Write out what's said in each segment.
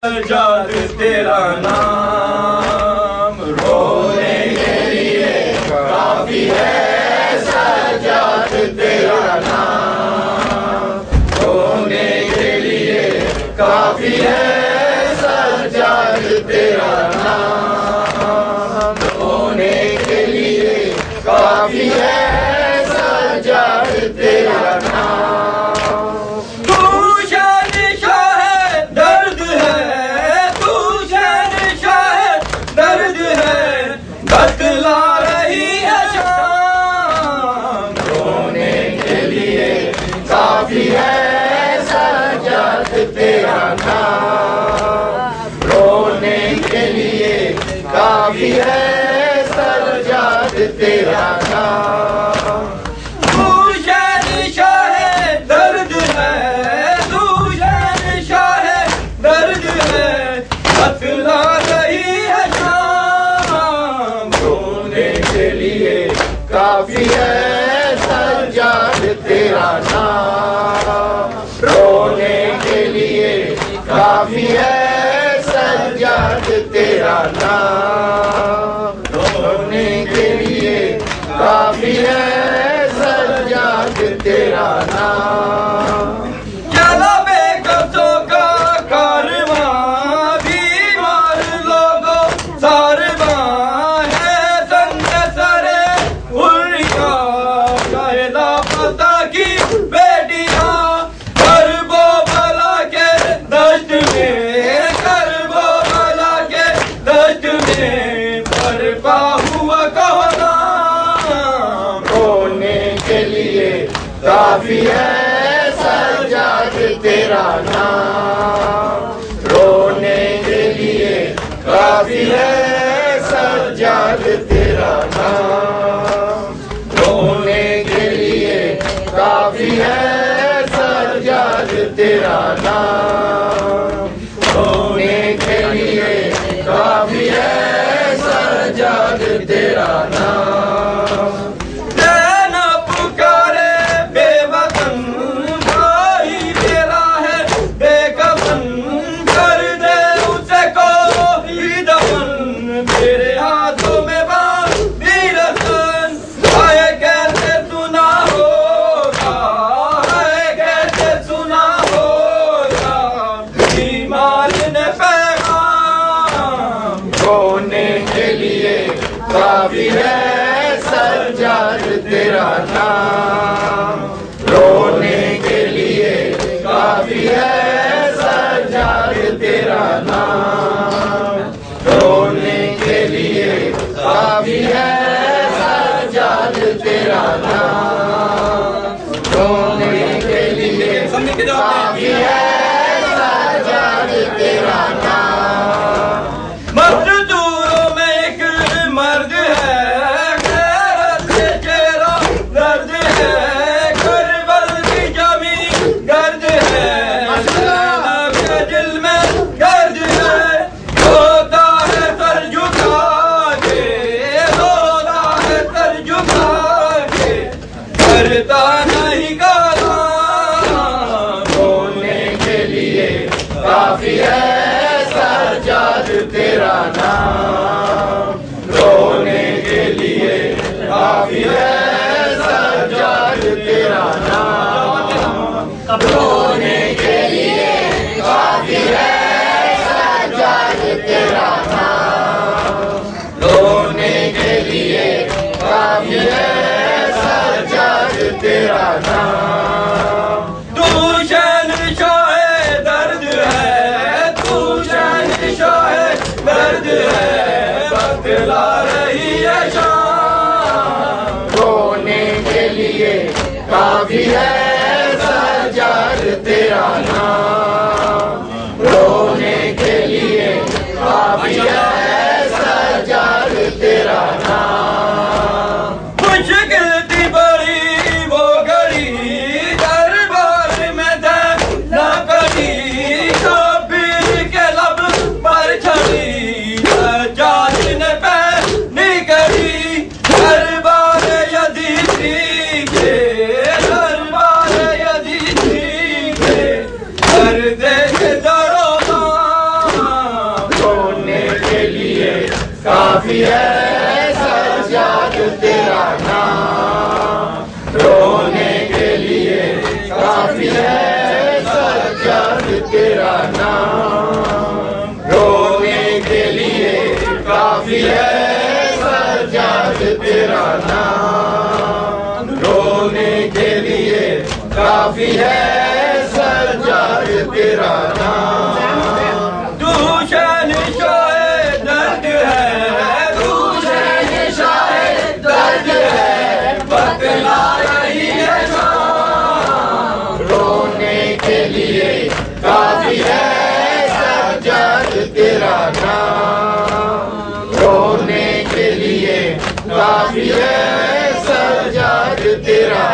सजाद तेरा नाम रोने के लिए काफी है, सजाद तेरा नाम रोने के लिए काफी है, सजाद तेरा नाम रोने के लिए काफी है, सजाद तेरा नाम। बतला रही है शाम रोने के लिए काफी है, सजाद तेरा नाम रोने के लिए काफी है, सजाद तेरा नाम। तू शहंशाह है दर्द है, तू शहंशाह है दर्द है, बतला रही है काफी है, सजाद तेरा नाम रोने के लिए काफी है, सजाद तेरा नाम रोने के लिए काफी है, सजाद तेरा नाम। चला बेकसों का कारवां बीमार लोगों सारवां है, संग सरे लापता की बेटियां करबो भला के दश्त में, करबो भला के दश्त में, बरपा हुआ कहना रोने के लिए काफी है, सजाद तेरा नाम रोने के लिए काफी है, सजाद तेरा नाम रोने के लिए काफी है, सजाद तेरा नाम रोने के लिए काफी है, सजाद तेरा नाम। नैना पुकारे बेवतन भाई तेरा है बेकफन, कर दे उसे कोई दफन, मेरे हाथों में बांधी रतन, आए कैसे सुना होगा, आए कैसे सुना होगा, बीमार ने पैगाम रोने के लिए काफी है, सजाद तेरा नाम रोने के लिए काफी है, सजाद तेरा नाम रोने के लिए काफी है, सजाद तेरा नाम रोने के लिए काफी है, सजाद तेरा नाम। मजदूरों में एक मर्द है, गैरत से चेहरा दर्द है, करबल की जमीन गर्द है, ज़ैनब के दिल में गर्द है, रोता है सर झुका के, रोता है सर झुका के, करता नहीं गाना रोने के लिए काफी है, सजाद तेरा नाम रोने के लिए काफी है, सजाद तेरा नाम रोने के लिए काफी है, सजाद तेरा नाम रोने के लिए काफी है, सजाद तेरा नाम। तू शहंशाह है दर्द है, तू शहंशाह है दर्द है, बतला रही है शाम रोने के लिए काफी है, सजाद तेरा नाम रोने के लिए काफी है, सजाद तेरा नाम। मुश्किल थी बड़ी वो घड़ी, दरबार में ना कभी कबीर के लब पर छड़ी, सजाद ने पहनी करी दरबार यदीसी के, दरबार यदीसी के, कर दे दरोगा काफी है सज्जाद तेरा नाम, रोने के लिए काफी है सज्जाद तेरा नाम, रोने के लिए काफी है सज्जाद तेरा नाम, रोने के लिए काफी है सज्जाद तेरा नाम। तू शहंशाह दर्द है, तू शहंशाह दर्द है, बतला रही है शाम, रोने के लिए काफी है सज्जाद तेरा नाम, रोने के लिए काफी है सज्जाद तेरा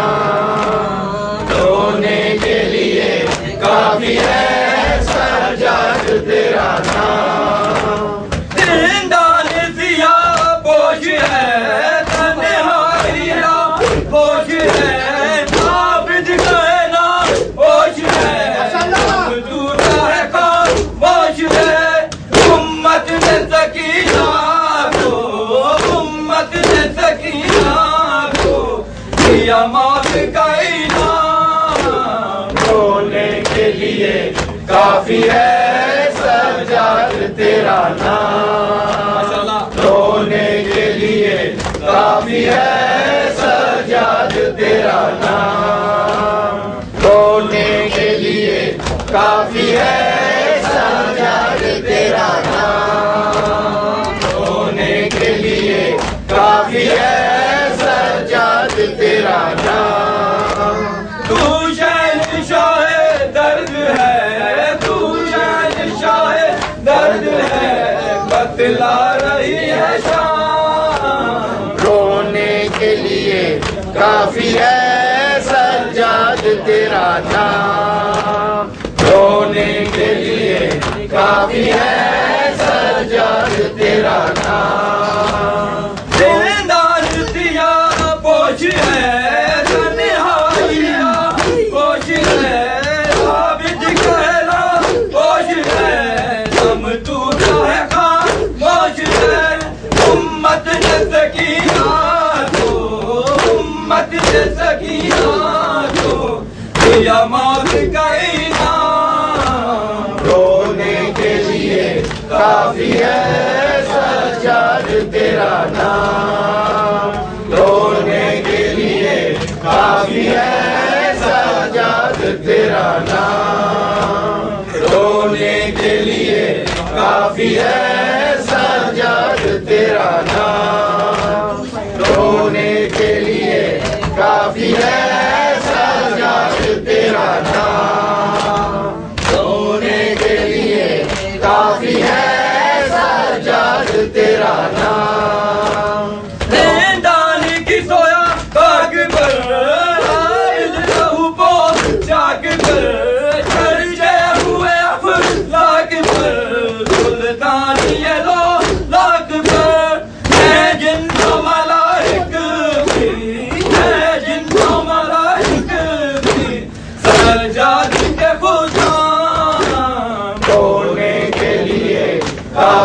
नाम, रोने के लिए काफी है सज्जाद तेरा नाम। जिंदान सिया पोश है, तन्हाइया पोश है, आबिद कहना पोश है, दूता है खामोश है, उम्मत ने सकीना को, उम्मत ने सकीना को दिया मौत का इनाम, रोने के लिए काफी है सज्जाद तेरा नाम, रोने के लिए काफी है सज्जाद तेरा नाम, रोने के लिए काफी है सज्जाद तेरा नाम, रोने के लिए काफी है सज्जाद तेरा नाम। तू शहंशाह दर्द है, तू शहंशाह दर्द है, बतला रही है शाम, रोने के लिए काफी है सज्जाद तेरा नाम, रोने के लिए काफी है सज्जाद तेरा नाम। जिंदान सिया पोश है, तन्हाइया पोश है, आबिद कहना पोश है, हम टूटा है खामोश है, उम्मत ने सकीना को, उम्मत ने सकीना को दिया मौत का इनाम, रोने के लिए काफी है सज्जाद तेरा नाम, रोने के लिए काफी है सज्जाद तेरा नाम, रोने के लिए काफी है सज्जाद तेरा नाम।